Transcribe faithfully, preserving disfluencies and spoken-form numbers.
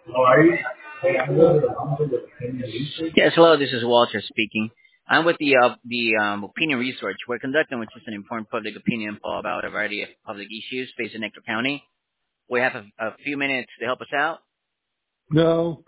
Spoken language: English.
Yes, hello. This is Walter speaking. I'm with the uh, the um, opinion research we're conducting, which is an informed public opinion poll about a variety of public issues facing Nectar County. We have a, a few minutes to help us out. No.